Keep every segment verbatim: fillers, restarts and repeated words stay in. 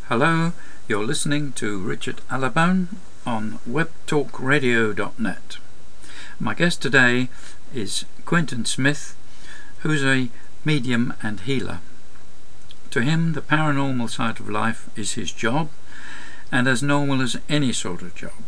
Hello, you're listening to Richard Allabone on web talk radio dot net. My guest today is Quentin Smith, who's a medium and healer. To him, the paranormal side of life is his job, and as normal as any sort of job.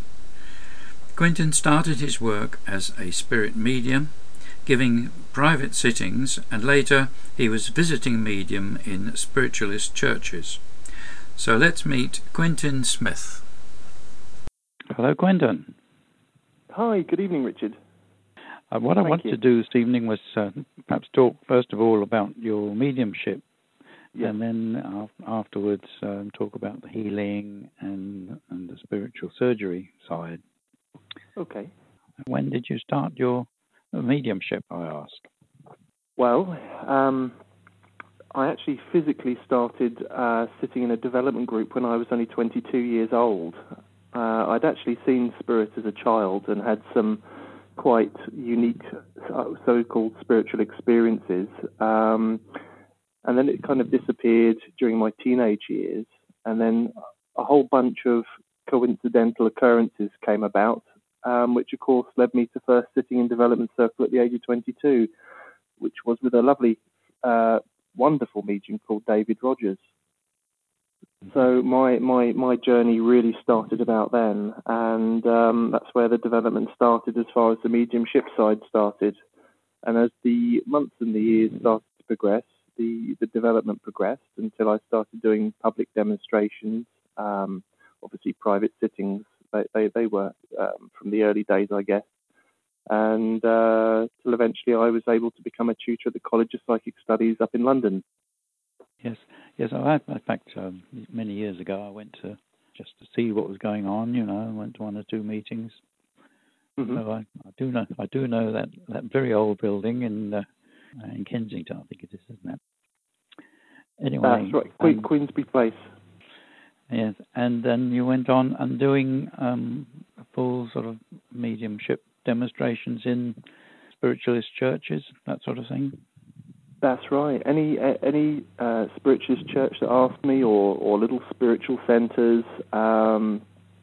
Quentin started his work as a spirit medium, giving private sittings, and later he was visiting medium in spiritualist churches. So let's meet Quentin Smith. Hello, Quentin. Hi, good evening, Richard. Uh, what Thank I wanted you. to do this evening was uh, perhaps talk first of all about your mediumship, Yes. and then af- afterwards um, talk about the healing and, and the spiritual surgery side. Okay. When did you start your mediumship, I ask? Well, um, I actually physically started uh, sitting in a development group when I was only twenty-two years old. Uh, I'd actually seen spirit as a child and had some quite unique so-called spiritual experiences. Um, and then it kind of disappeared during my teenage years. And then a whole bunch of coincidental occurrences came about, um, which of course led me to first sitting in development circle at the age of twenty-two, which was with a lovely, uh, wonderful medium called David Rogers. So my, my, my journey really started about then, and um, that's where the development started as far as the mediumship side started. And as the months and the years started to progress, the, the development progressed until I started doing public demonstrations, um, obviously private sittings. They, they, they were um, from the early days, I guess. And uh, till eventually I was able to become a tutor at the College of Psychic Studies up in London. Yes, yes. I, in fact, um, many years ago, I went to just to see what was going on. You know, I went to one or two meetings. Mm-hmm. So I, I do know, I do know that, that very old building in uh, in Kensington, I think it is, isn't it? Anyway, That's right, que- um, Queensby Place. yes, and then you went on and doing um, full sort of mediumship demonstrations in spiritualist churches, that sort of thing. That's right. Any uh, any uh, spiritualist church that asked me, or, or little spiritual centres, um,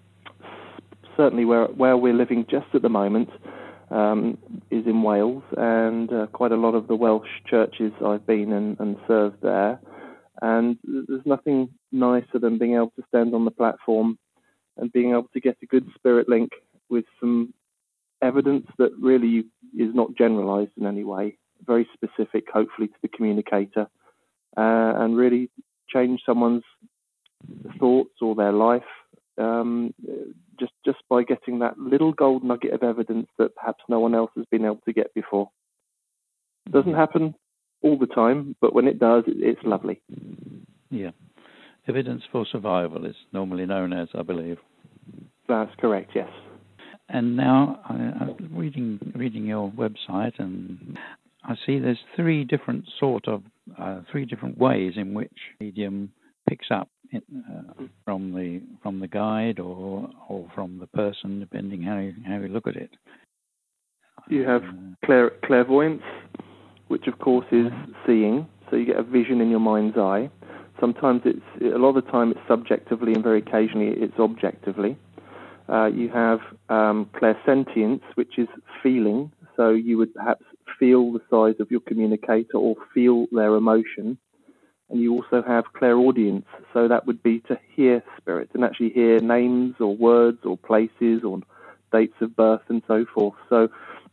certainly where where we're living just at the moment um, is in Wales, and uh, quite a lot of the Welsh churches I've been and, and served there. And there's nothing nicer than being able to stand on the platform and being able to get a good spirit link with some evidence that really is not generalised in any way, very specific, hopefully, to the communicator, uh, and really change someone's thoughts or their life um, just just by getting that little gold nugget of evidence that perhaps no one else has been able to get before. It doesn't happen all the time, but when it does, it, it's lovely. Yeah. Evidence for survival is normally known as, I believe. That's correct, yes. And now I, I'm reading reading your website, and I see there's three different sort of uh, three different ways in which medium picks up in, uh, from the from the guide or or from the person, depending how you, how you look at it. You have Uh, clair- clairvoyance, which of course is seeing, so you get a vision in your mind's eye. Sometimes it's, a lot of the time it's subjectively, and very occasionally it's objectively. Uh, you have um, clairsentience, which is feeling, so you would perhaps feel the size of your communicator or feel their emotion. And you also have clairaudience, so that would be to hear spirits and actually hear names or words or places or dates of birth and so forth. So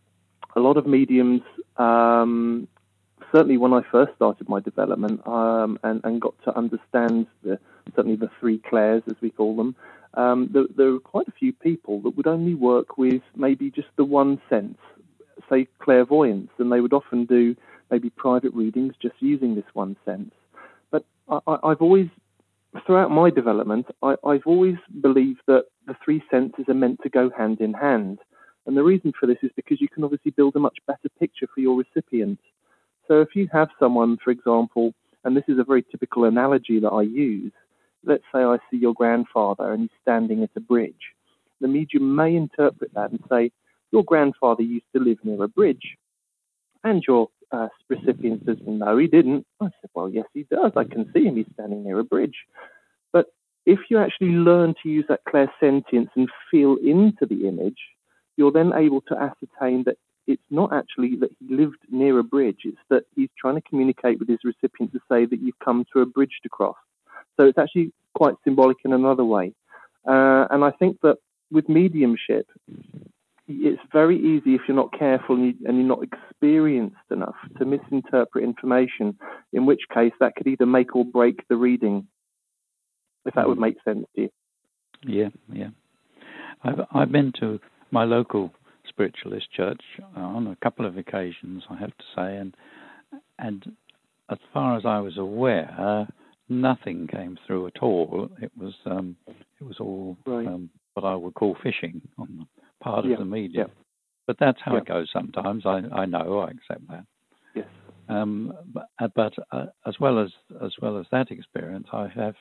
a lot of mediums, um, certainly when I first started my development um, and, and got to understand the, certainly the three clairs, as we call them, um, there, there were quite a few people that would only work with maybe just the one sense, say clairvoyance, and they would often do maybe private readings just using this one sense. But I, I, I've always, throughout my development, I, I've always believed that the three senses are meant to go hand in hand. And the reason for this is because you can obviously build a much better picture for your recipient. So if you have someone, for example, and this is a very typical analogy that I use, let's say I see your grandfather and he's standing at a bridge. The medium may interpret that and say, your grandfather used to live near a bridge. And your uh, recipient says, well, no, he didn't. I said, well, yes, he does. I can see him. He's standing near a bridge. But if you actually learn to use that clairsentience and feel into the image, you're then able to ascertain that it's not actually that he lived near a bridge, it's that he's trying to communicate with his recipient to say that you've come to a bridge to cross. So it's actually quite symbolic in another way. Uh, and I think that with mediumship, it's very easy if you're not careful and, you, and you're not experienced enough to misinterpret information, in which case that could either make or break the reading, if that would make sense to you. Yeah, yeah. I've, I've been to my local spiritualist church on a couple of occasions, I have to say, and and as far as I was aware, uh, nothing came through at all. It was um, it was all right. um, what I would call fishing on the part yeah. of the medium. Yeah. But that's how yeah. it goes sometimes. I, I know, I accept that. Yes. Um, but but uh, as well as as well as that experience, I have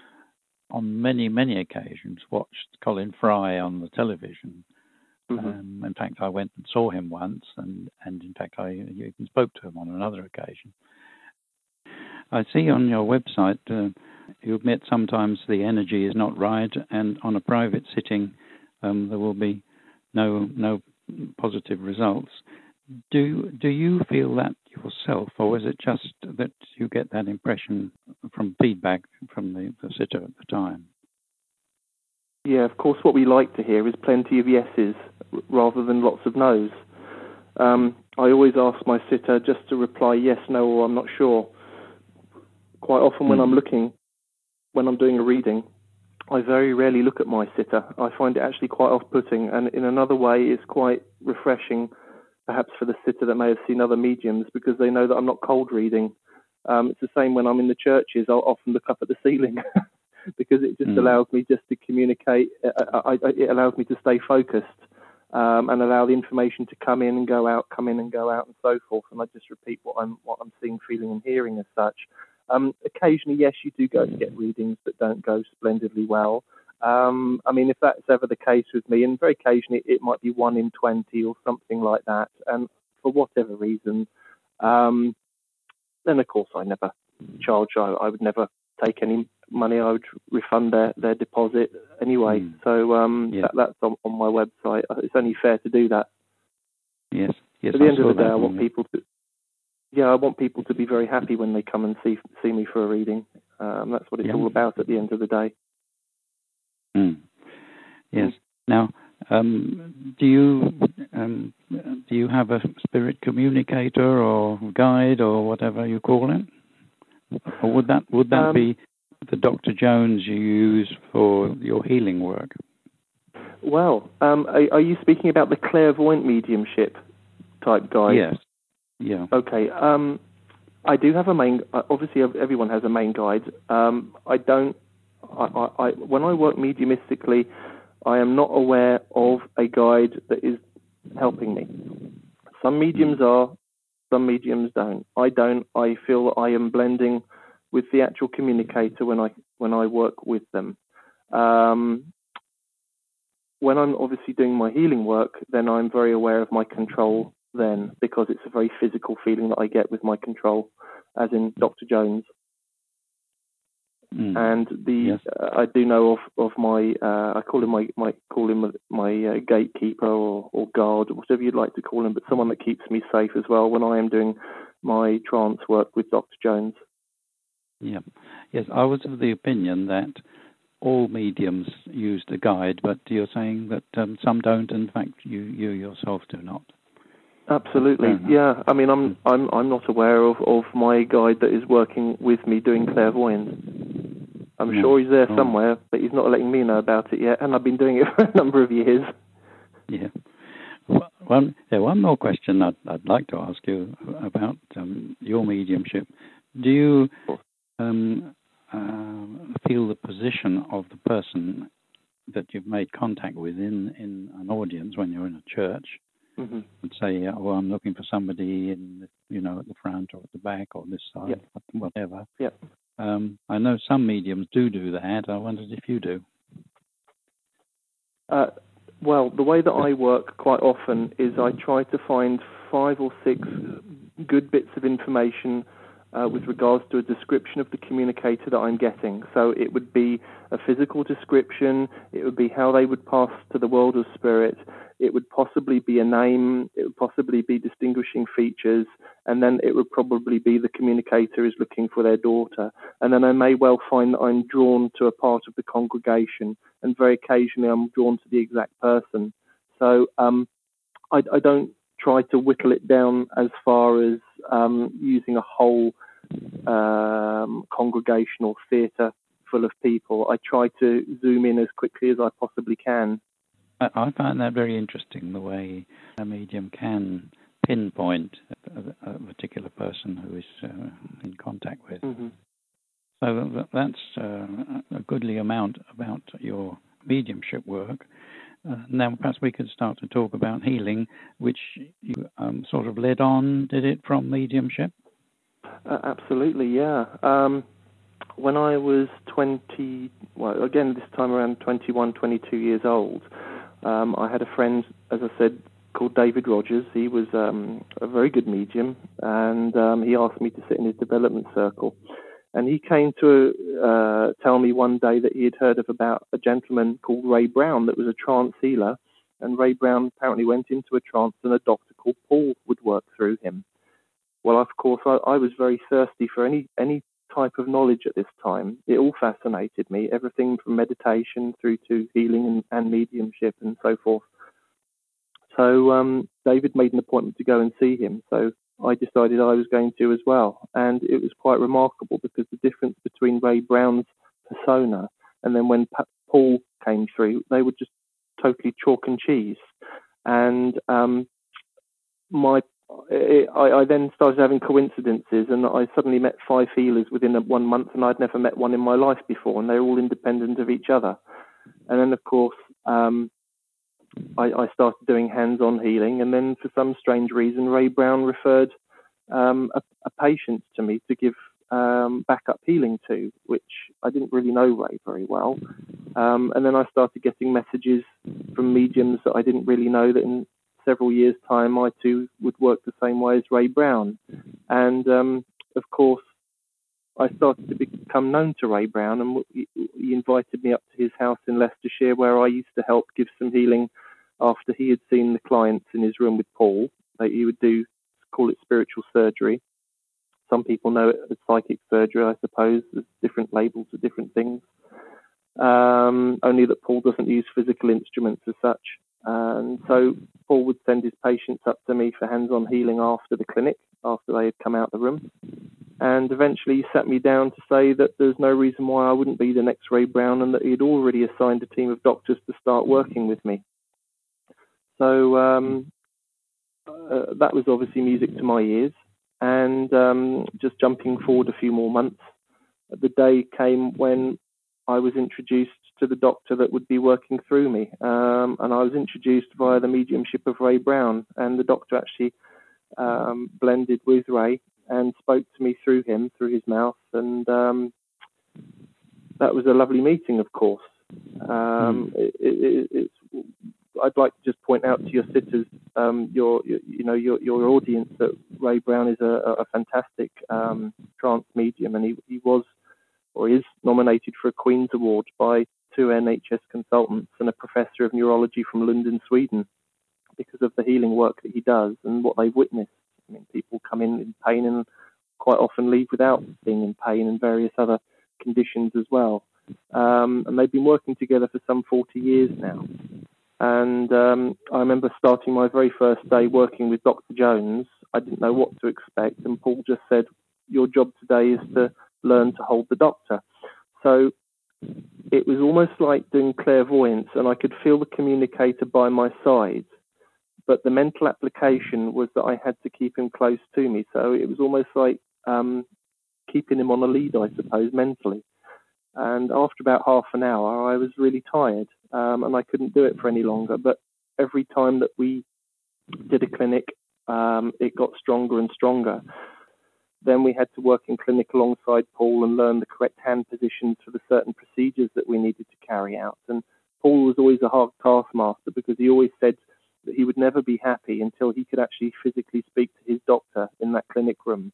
on many many occasions watched Colin Fry on the television. Mm-hmm. Um, in fact, I went and saw him once, and, and in fact, I even spoke to him on another occasion. I see on your website uh, you admit sometimes the energy is not right, and on a private sitting um, there will be no no positive results. Do do you feel that yourself, or is it just that you get that impression from feedback from the, the sitter at the time? Yeah, of course, what we like to hear is plenty of yeses rather than lots of no's. Um, I always ask my sitter just to reply yes, no, or I'm not sure. Quite often when I'm looking, when I'm doing a reading, I very rarely look at my sitter. I find it actually quite off-putting, and in another way it's quite refreshing, perhaps for the sitter that may have seen other mediums, because they know that I'm not cold reading. Um, it's the same when I'm in the churches. I'll often look up at the ceiling because it just mm. allows me just to communicate. I, I, it allows me to stay focused um, and allow the information to come in and go out, come in and go out, and so forth. And I just repeat what I'm what I'm seeing, feeling, and hearing as such. Um, occasionally, yes, you do go to get readings that don't go splendidly well. Um, I mean, if that's ever the case with me, and very occasionally it might be one in twenty or something like that, and for whatever reason, um, then of course I never charge. I, I would never take any money. I would refund their, their deposit anyway. Mm. So um, yeah. that, that's on, on my website. It's only fair to do that. Yes. Yes. At the I end of the day, I want people to. Yeah, I want people to be very happy when they come and see see me for a reading. Um, that's what it's yeah. all about at the end of the day. Mm. Yes. Mm. Now, um, do you um, do you have a spirit communicator or guide or whatever you call it? Or would that would that um, be the Doctor Jones you use for your healing work? Well, um, are, are you speaking about the clairvoyant mediumship type guide? Yes. Yeah. Okay. Um, I do have a main. Obviously, everyone has a main guide. Um, I don't. I, I, I, when I work mediumistically, I am not aware of a guide that is helping me. Some mediums are, some mediums don't. I don't. I feel that I am blending with the actual communicator when I when I work with them. Um, when I'm obviously doing my healing work, then I'm very aware of my control then, because it's a very physical feeling that I get with my control, as in Doctor Jones. Mm. And the yes. uh, I do know of of my uh, I call him my, my call him my uh, gatekeeper or, or guard, whatever you'd like to call him, but someone that keeps me safe as well when I am doing my trance work with Doctor Jones. Yeah, yes, I was of the opinion that all mediums used a guide, but you're saying that um, some don't. In fact, you you yourself do not. Absolutely, yeah. I mean, I'm I'm I'm not aware of, of my guide that is working with me doing clairvoyance. I'm no. sure he's there somewhere, oh. but he's not letting me know about it yet, and I've been doing it for a number of years. Yeah. Well, one, yeah, one more question I'd, I'd like to ask you about um, your mediumship. Do you um, uh, feel the position of the person that you've made contact with in, in an audience when you're in a church? Mm-hmm. And say, oh, I'm looking for somebody in, the, you know, at the front or at the back or this side, yep. whatever. Yep. Um, I know some mediums do do that. I wondered if you do. Uh, well, the way that I work quite often is I try to find five or six good bits of information uh, with regards to a description of the communicator that I'm getting. So it would be a physical description, it would be how they would pass to the world of spirit, it would possibly be a name, it would possibly be distinguishing features, and then it would probably be the communicator is looking for their daughter. And then I may well find that I'm drawn to a part of the congregation, and very occasionally I'm drawn to the exact person. So um, I, I don't try to whittle it down as far as um, using a whole um, congregational theatre full of people. I try to zoom in as quickly as I possibly can. I, I find that very interesting, the way a medium can pinpoint a, a particular person who is uh, in contact with. Mm-hmm. So that's uh, a goodly amount about your mediumship work. Uh, now, perhaps we could start to talk about healing, which you um, sort of led on, did it, from mediumship? Uh, absolutely, yeah. Um, when I was twenty, well, again, this time around twenty-one, twenty-two years old, um, I had a friend, as I said, called David Rogers. He was um, a very good medium, and um, he asked me to sit in his development circle. And he came to uh, tell me one day that he had heard of about a gentleman called Ray Brown that was a trance healer. And Ray Brown apparently went into a trance and a doctor called Paul would work through him. Well, of course, I, I was very thirsty for any, any type of knowledge at this time. It all fascinated me, everything from meditation through to healing and, and mediumship and so forth. So um, David made an appointment to go and see him. So I decided I was going to as well. And it was quite remarkable because the difference between Ray Brown's persona and then when P- Paul came through, they were just totally chalk and cheese. And um, my it, I, I then started having coincidences, and I suddenly met five healers within a, one month, and I'd never met one in my life before, and they're all independent of each other. And then, of course, um, I, I started doing hands-on healing, and then for some strange reason, Ray Brown referred um, a, a patient to me to give um, backup healing to, which I didn't really know Ray very well. Um, and then I started getting messages from mediums that I didn't really know that in several years' time I too would work the same way as Ray Brown. And um, of course, I started to become known to Ray Brown, and he invited me up to his house in Leicestershire, where I used to help give some healing after he had seen the clients in his room with Paul. That he would do, call it spiritual surgery. Some people know it as psychic surgery, I suppose. There's different labels for different things. Um, only that Paul doesn't use physical instruments as such. And so Paul would send his patients up to me for hands-on healing after the clinic, after they had come out of the room. And eventually he sat me down to say that there's no reason why I wouldn't be the next Ray Brown, and that he had already assigned a team of doctors to start working with me. So um, uh, that was obviously music to my ears. And um, just jumping forward a few more months, the day came when I was introduced to the doctor that would be working through me. Um, and I was introduced via the mediumship of Ray Brown. And the doctor actually um, blended with Ray and spoke to me through him, through his mouth. And um, that was a lovely meeting, of course. Um, mm. it, it, it's, I'd like to just point out to your sitters, um, your, your, you know, your, your audience, that Ray Brown is a, a fantastic um, trance medium, and he, he was or is nominated for a Queen's Award by two N H S consultants and a professor of neurology from Lund, Sweden, because of the healing work that he does and what they've witnessed. I mean, people come in in pain and quite often leave without being in pain, and various other conditions as well. Um, and they've been working together for some forty years now. And um, I remember starting my very first day working with Doctor Jones. I didn't know what to expect, and Paul just said, your job today is to learn to hold the doctor. So it was almost like doing clairvoyance, and I could feel the communicator by my side. But the mental application was that I had to keep him close to me. So it was almost like um, keeping him on a lead, I suppose, mentally. And after about half an hour, I was really tired, um, and I couldn't do it for any longer. But every time that we did a clinic, um, it got stronger and stronger. Then we had to work in clinic alongside Paul and learn the correct hand positions for the certain procedures that we needed to carry out. And Paul was always a hard taskmaster, because he always said that he would never be happy until he could actually physically speak to his doctor in that clinic room.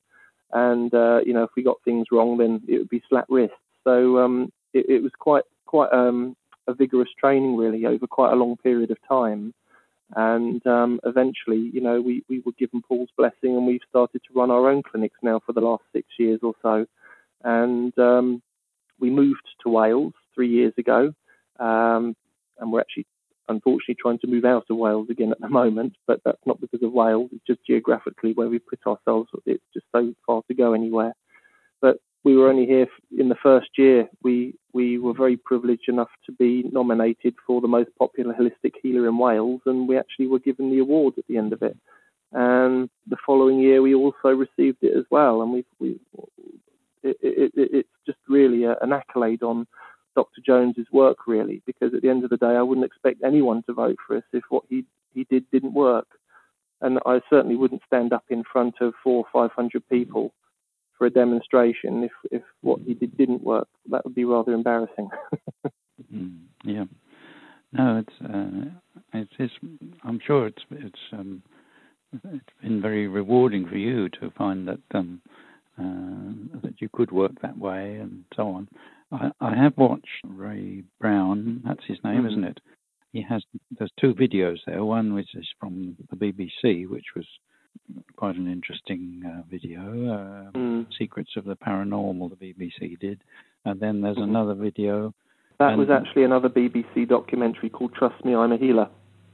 and uh, you know, if we got things wrong, then it would be slap wrists. So um, it, it was quite quite um, a vigorous training, really, over quite a long period of time. And um, eventually, you know, we, we were given Paul's blessing, and we've started to run our own clinics now for the last six years or so. And um, we moved to Wales three years ago, um, and we're actually, unfortunately, trying to move out of Wales again at the moment. But that's not because of Wales; it's just geographically where we put ourselves. It's just so far to go anywhere. But we were only here in the first year. We we were very privileged enough to be nominated for the most popular holistic healer in Wales, and we actually were given the award at the end of it. And the following year, we also received it as well. And we we it, it, it, it's just really a, an accolade on Doctor Jones's work, really, because at the end of the day, I wouldn't expect anyone to vote for us if what he he did didn't work. And I certainly wouldn't stand up in front of four or five hundred people for a demonstration if, if what he did didn't work. That would be rather embarrassing. mm, yeah. No, it's uh, it's, it's I'm sure it's it's um, it's been very rewarding for you to find that um, uh, that you could work that way and so on. I, I have watched Ray Brown. That's his name, mm-hmm. isn't it? He has. There's two videos there. One which is from the B B C, which was quite an interesting uh, video, uh, mm. Secrets of the Paranormal, the B B C did. And then there's mm-hmm. another video. That was actually another B B C documentary called Trust Me, I'm a Healer.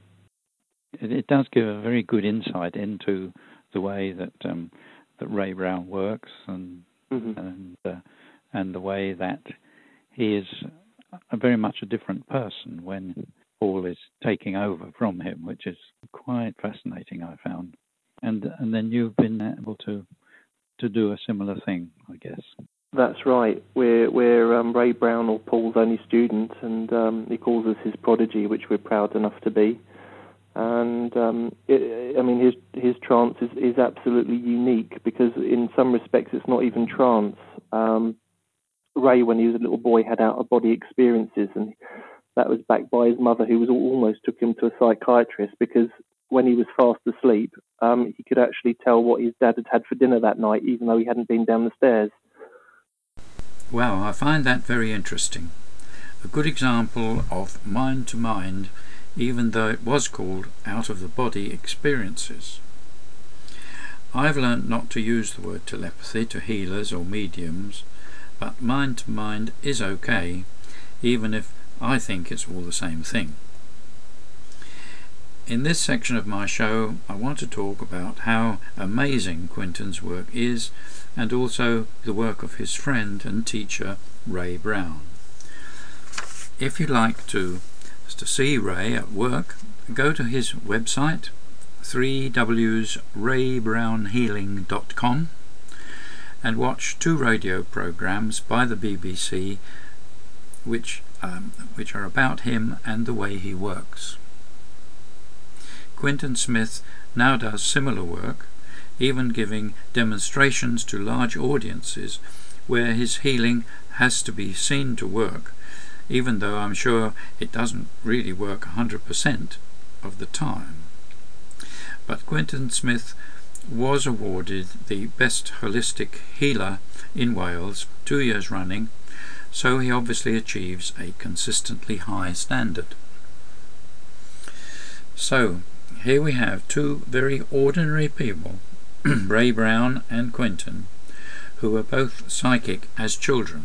It, it does give a very good insight into the way that um, that Ray Brown works, and mm-hmm. and uh, and the way that he is a very much a different person when Paul is taking over from him, which is quite fascinating, I found. And and then you've been able to to do a similar thing, I guess. That's right. We're we're um, Ray Brown, or Paul's only student, and um, he calls us his prodigy, which we're proud enough to be. And um, it, I mean, his his trance is, is absolutely unique, because in some respects it's not even trance. Um, Ray, when he was a little boy, had out-of-body experiences, and that was backed by his mother, who was almost took him to a psychiatrist, because when he was fast asleep, um, he could actually tell what his dad had had for dinner that night, even though he hadn't been down the stairs. Well, I find that very interesting. A good example of mind-to-mind, even though it was called out-of-the-body experiences. I've learnt not to use the word telepathy to healers or mediums, but mind-to-mind is okay, even if I think it's all the same thing. In this section of my show, I want to talk about how amazing Quentin's work is, and also the work of his friend and teacher, Ray Brown. If you'd like to, to see Ray at work, go to his website, three W's ray brown healing dot com, and watch two radio programs by the B B C, which, um, which are about him and the way he works. Quentin Smith now does similar work, even giving demonstrations to large audiences where his healing has to be seen to work, even though I'm sure it doesn't really work one hundred percent of the time. But Quentin Smith was awarded the Best Holistic Healer in Wales two years running, so he obviously achieves a consistently high standard. So, here we have two very ordinary people, Ray Brown and Quentin, who were both psychic as children.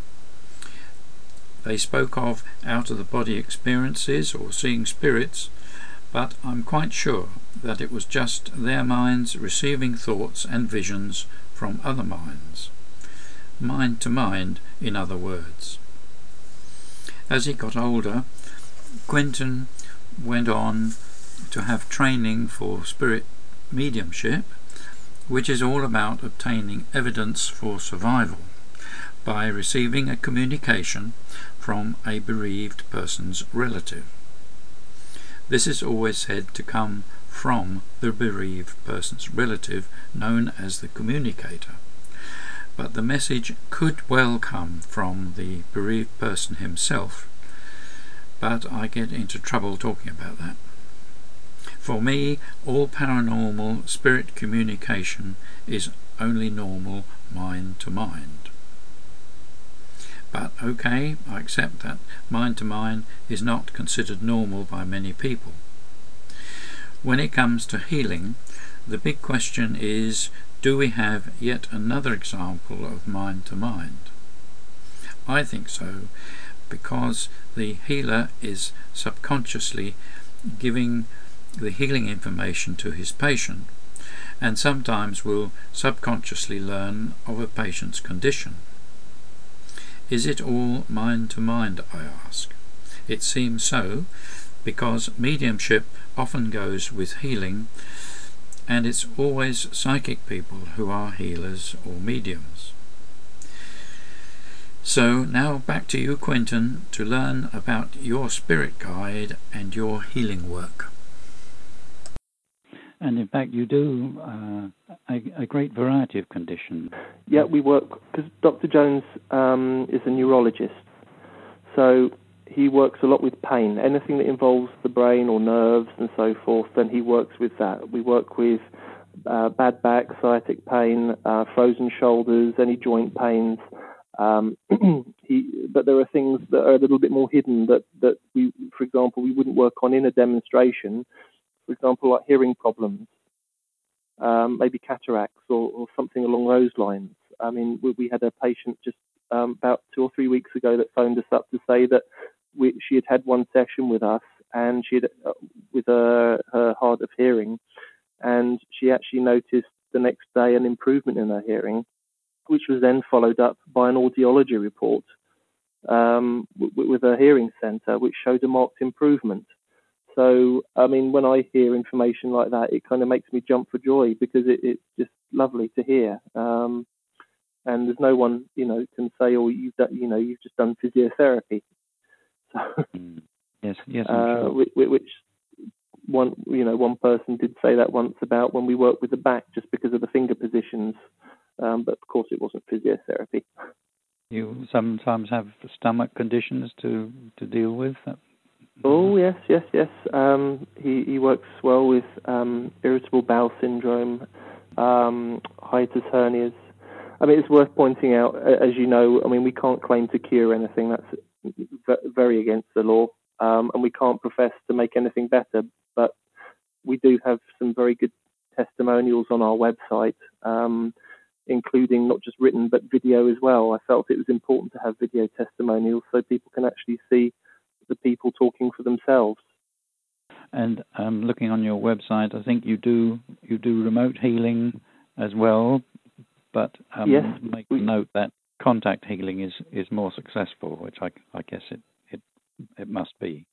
They spoke of out-of-the-body experiences or seeing spirits, but I'm quite sure that it was just their minds receiving thoughts and visions from other minds. Mind to mind, in other words. As he got older, Quentin went on to have training for spirit mediumship, which is all about obtaining evidence for survival by receiving a communication from a bereaved person's relative. This is always said to come from the bereaved person's relative, known as the communicator, but the message could well come from the bereaved person himself, but I get into trouble talking about that. For me, all paranormal spirit communication is only normal mind to mind. But okay, I accept that mind to mind is not considered normal by many people. When it comes to healing, the big question is, do we have yet another example of mind to mind? I think so, because the healer is subconsciously giving the healing information to his patient, and sometimes will subconsciously learn of a patient's condition. Is it all mind to mind, I ask? It seems so, because mediumship often goes with healing, and it's always psychic people who are healers or mediums. So now back to you, Quentin, to learn about your spirit guide and your healing work. And in fact, you do uh, a, a great variety of conditions. Yeah, we work, because Doctor Jones um, is a neurologist, so he works a lot with pain. Anything that involves the brain or nerves and so forth, then he works with that. We work with uh, bad back, sciatic pain, uh, frozen shoulders, any joint pains. Um, he, but there are things that are a little bit more hidden that, that we, for example, we wouldn't work on in a demonstration. For example, like hearing problems, um, maybe cataracts or, or something along those lines. I mean, we, we had a patient just um, about two or three weeks ago that phoned us up to say that we, she had had one session with us and she had, uh, with her, her hard of hearing, and she actually noticed the next day an improvement in her hearing, which was then followed up by an audiology report um, w- with her hearing centre, which showed a marked improvement. So, I mean, when I hear information like that, it kind of makes me jump for joy, because it, it's just lovely to hear. Um, and there's no one, you know, can say, "Oh, you've done, you know, you've just done physiotherapy." So, mm. Yes, yes, I'm uh, sure. which, which one, you know, one person did say that once about when we work with the back, just because of the finger positions. Um, but of course, it wasn't physiotherapy. You sometimes have stomach conditions to to deal with. Oh yes, yes, yes. Um, he he works well with um, irritable bowel syndrome, um, hiatus hernias. I mean, it's worth pointing out, as you know, I mean, we can't claim to cure anything. That's very against the law, um, and we can't profess to make anything better. But we do have some very good testimonials on our website, um, including not just written but video as well. I felt it was important to have video testimonials so people can actually see the people talking for themselves. And um, looking on your website, I think you do you do remote healing as well, but um, yes, make we, note that contact healing is, is more successful, which I, I guess it, it it must be.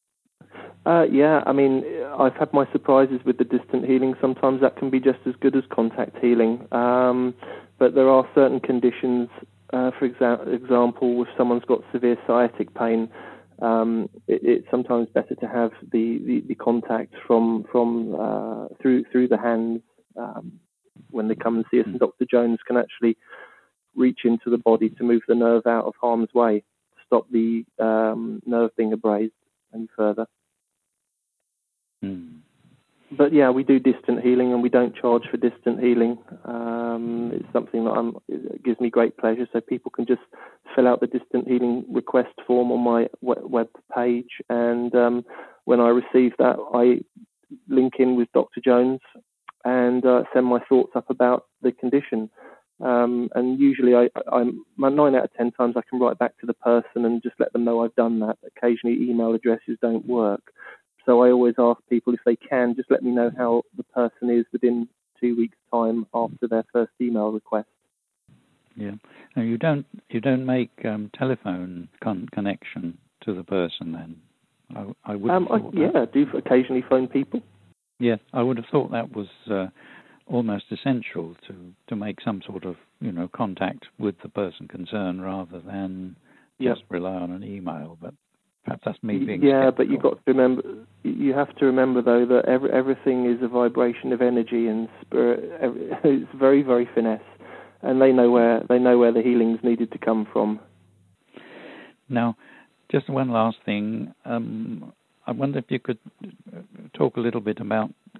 Uh, yeah, I mean, I've had my surprises with the distant healing. Sometimes that can be just as good as contact healing, um, but there are certain conditions. Uh, for exa- example, if someone's got severe sciatic pain, Um, it, it's sometimes better to have the, the, the contact from from uh, through through the hands um, when they come and see us. And Doctor Jones can actually reach into the body to move the nerve out of harm's way, to stop the um, nerve being abrased any further. Mm. But yeah, we do distant healing, and we don't charge for distant healing. Um, it's something that I'm, it gives me great pleasure. So people can just fill out the distant healing request form on my web page, and um, when I receive that, I link in with Doctor Jones and uh, send my thoughts up about the condition. Um, and usually, I, I'm nine out of ten times I can write back to the person and just let them know I've done that. Occasionally, email addresses don't work. So I always ask people, if they can, just let me know how the person is within two weeks' time after their first email request. Yeah, and you don't you don't make um, telephone con- connection to the person then. I, I would. Um, I, yeah, I do occasionally phone people. Yeah, I would have thought that was uh, almost essential to to make some sort of you know contact with the person concerned rather than yep. just rely on an email. But perhaps that's me being yeah, skeptical. but you've got to remember. You have to remember though that every, everything is a vibration of energy and spirit. Every, it's very, very finesse, and they know where they know where the healing's needed to come from. Now, just one last thing. Um, I wonder if you could talk a little bit about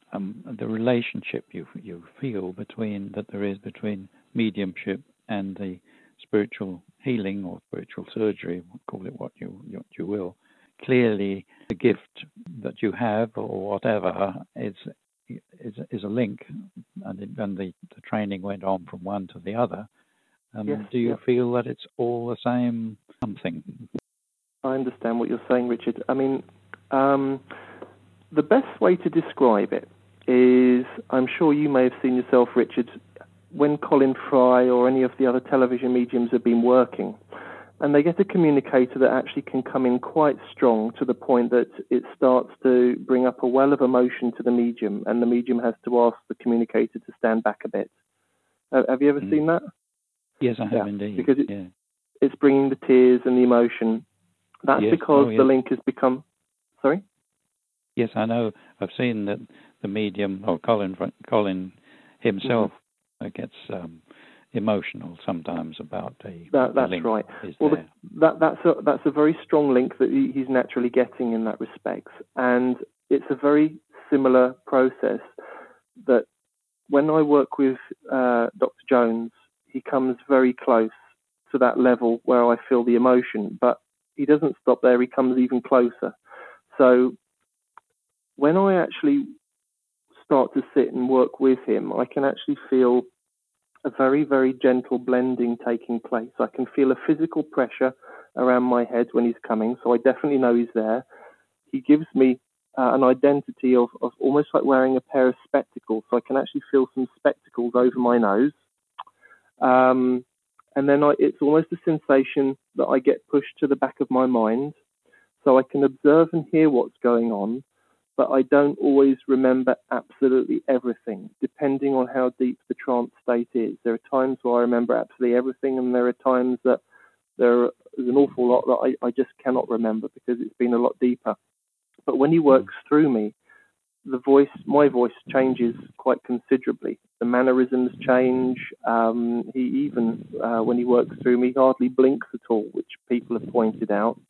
um, the relationship you you feel between that there is between mediumship and the spiritual healing or spiritual surgery, call it what you what you will. Clearly, the gift that you have or whatever is is, is a link, and, it, and the, the training went on from one to the other. Um, yes, do you yeah. feel that it's all the same something? I understand what you're saying, Richard. I mean, um, the best way to describe it is, I'm sure you may have seen yourself, Richard, when Colin Fry or any of the other television mediums have been working, and they get a communicator that actually can come in quite strong to the point that it starts to bring up a well of emotion to the medium, and the medium has to ask the communicator to stand back a bit. Uh, have you ever Mm. seen that? Yes, I have yeah, indeed. Because it, yeah. it's bringing the tears and the emotion. That's yes. because oh, yes. the link has become... Sorry? Yes, I know. I've seen that the medium, or Colin, Colin himself, mm-hmm. gets um, emotional sometimes about the, that, the that's link. right. Is well, there. The, that that's a that's a very strong link that he, he's naturally getting in that respect, and it's a very similar process. That when I work with uh, Doctor Jones, he comes very close to that level where I feel the emotion, but he doesn't stop there. He comes even closer. So when I actually start to sit and work with him, I can actually feel a very, very gentle blending taking place. I can feel a physical pressure around my head when he's coming, so I definitely know he's there. He gives me uh, an identity of, of almost like wearing a pair of spectacles, so I can actually feel some spectacles over my nose. Um, and then I, it's almost a sensation that I get pushed to the back of my mind, so I can observe and hear what's going on, but I don't always remember absolutely everything, depending on how deep the trance state is. There are times where I remember absolutely everything, and there are times that there is an awful lot that I, I just cannot remember because it's been a lot deeper. But when he works through me, the voice, my voice changes quite considerably. The mannerisms change. Um, he even, uh, when he works through me, hardly blinks at all, which people have pointed out.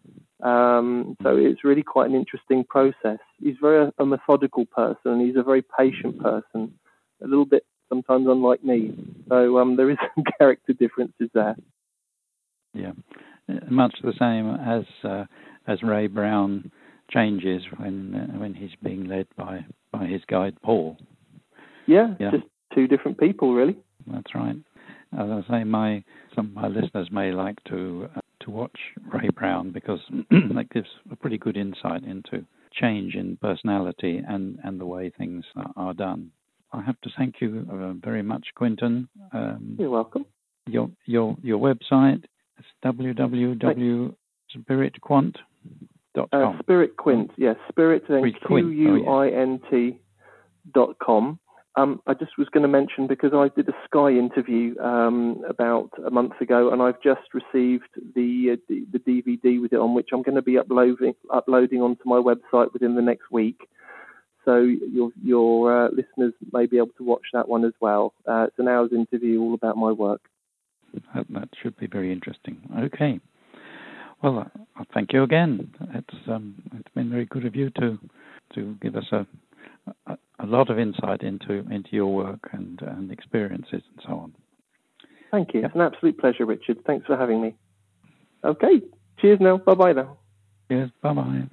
Um, so it's really quite an interesting process. He's very a methodical person, and he's a very patient person, a little bit sometimes unlike me. So um, there is some character differences there. Yeah, much the same as uh, as Ray Brown changes when uh, when he's being led by, by his guide Paul. Yeah, yeah, just two different people, really. That's right. As I say, my some of my listeners may like to. Uh, to watch Ray Brown because that gives a pretty good insight into change in personality and, and the way things are, are done. I have to thank you uh, very much, Quinton. Um, You're welcome. Your your your website is w w w dot spirit quant dot com. Uh, Spirit Quint, yes, Spirit then Q U I N T dot com. Um, I just was going to mention, because I did a Sky interview um, about a month ago, and I've just received the, uh, the the D V D with it on, which I'm going to be uploading uploading onto my website within the next week. So your your uh, listeners may be able to watch that one as well. Uh, it's an hour's interview all about my work. That, that should be very interesting. Okay. Well, uh, thank you again. It's um, it's been very good of you to to give us a. a a lot of insight into into your work and, and experiences and so on. Thank you. Yep. It's an absolute pleasure, Richard. Thanks for having me. Okay. Cheers now. Bye-bye now. Cheers. Bye-bye.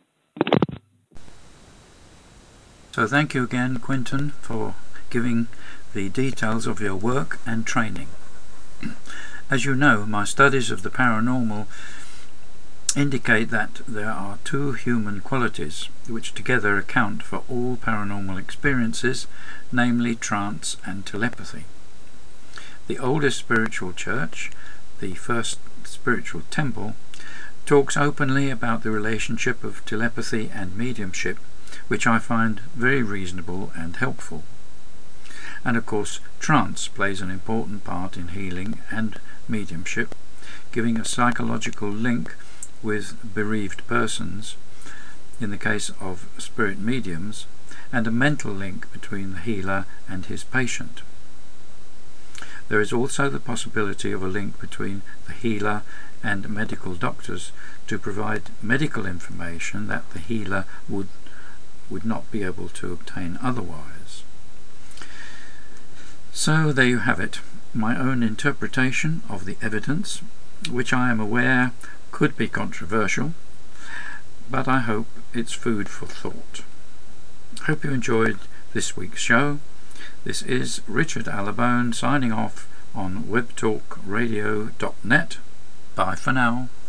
So thank you again, Quinton, for giving the details of your work and training. As you know, my studies of the paranormal indicate that there are two human qualities which together account for all paranormal experiences, namely trance and telepathy. The oldest spiritual church, the first spiritual temple, talks openly about the relationship of telepathy and mediumship, which I find very reasonable and helpful. And of course, trance plays an important part in healing and mediumship, giving a psychological link with bereaved persons, in the case of spirit mediums, and a mental link between the healer and his patient. There is also the possibility of a link between the healer and medical doctors to provide medical information that the healer would would not be able to obtain otherwise. So there you have it, my own interpretation of the evidence, which I am aware could be controversial, but I hope it's food for thought. Hope you enjoyed this week's show. This is Richard Allabone signing off on web talk radio dot net. Bye for now.